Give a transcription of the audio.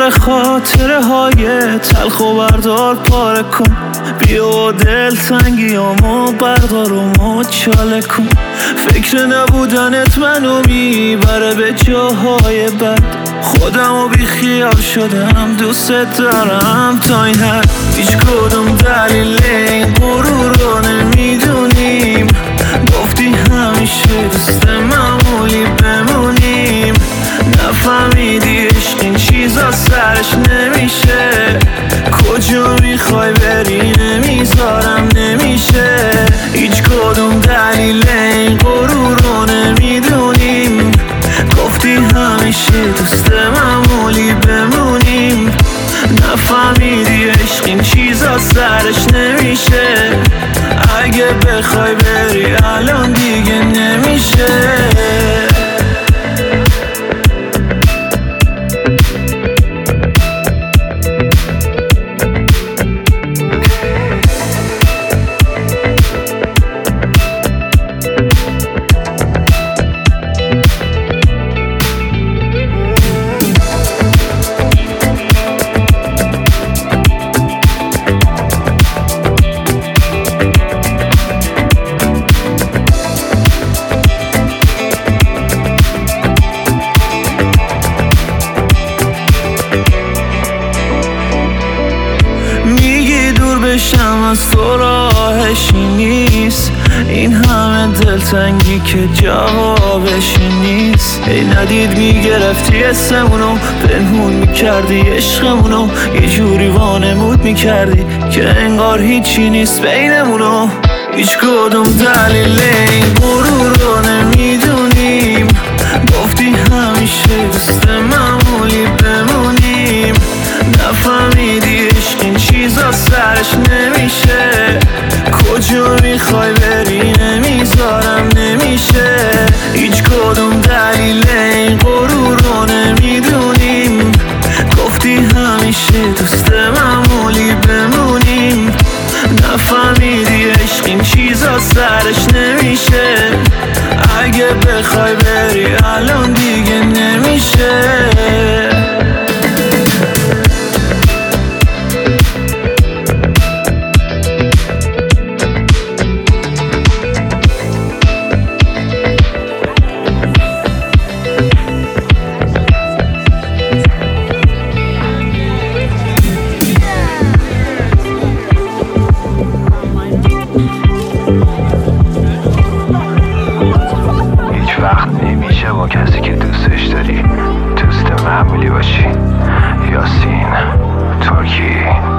دوباره خاطره های تلخ و بردار پاره کن. بیا دل تنگیامو بردار و مچاله کن. فکر نبودنت منو میبره به جاهای بد. خودمو بی خیال شدم دوست دارم تا این حد. هیچ کدوم دلیل این غرور رو نمیدونیم. گفتی همیشه دوست معمولی بمونیم. نفهمیدی عشق این چیزا سرش نمیشه. کجا میخوای بری نمیذارم نمیشه. هیچ کدوم دلیل این غرور رو نمیدونیم. گفتی همیشه دوست معمولی بمونیم. نفهمیدی عشق این چیزا سرش نمیشه. اگه بخوای بری الان دیگه نمیشه. بشم از تو راهشی نیست. این همه دلتنگی که جوابشی نیست. ای ندید میگرفتی اسمونو، پنهون میکردی عشقمونو. یه جوری وانمود میکردی که انگار هیچی نیست بینمونو. هیچ کدوم دلیل این غرور رو نمیدونیم. گفتی همیشه دوست معمولی بمونیم. نفهمیدی عشق این چیزا سرش نمیشه. کجا میخوای بری نمیذارم نمیشه. هیچ کدوم دلیل این غرور رو نمیدونیم. گفتی همیشه دوست معمولی بمونیم. نفهمیدی عشق این چیزا سرش نمیشه. اگه بخوای بری الان دیگه نمیشه. با کسی که دوستش داری دوست معمولی باشی. یاسین ترکی.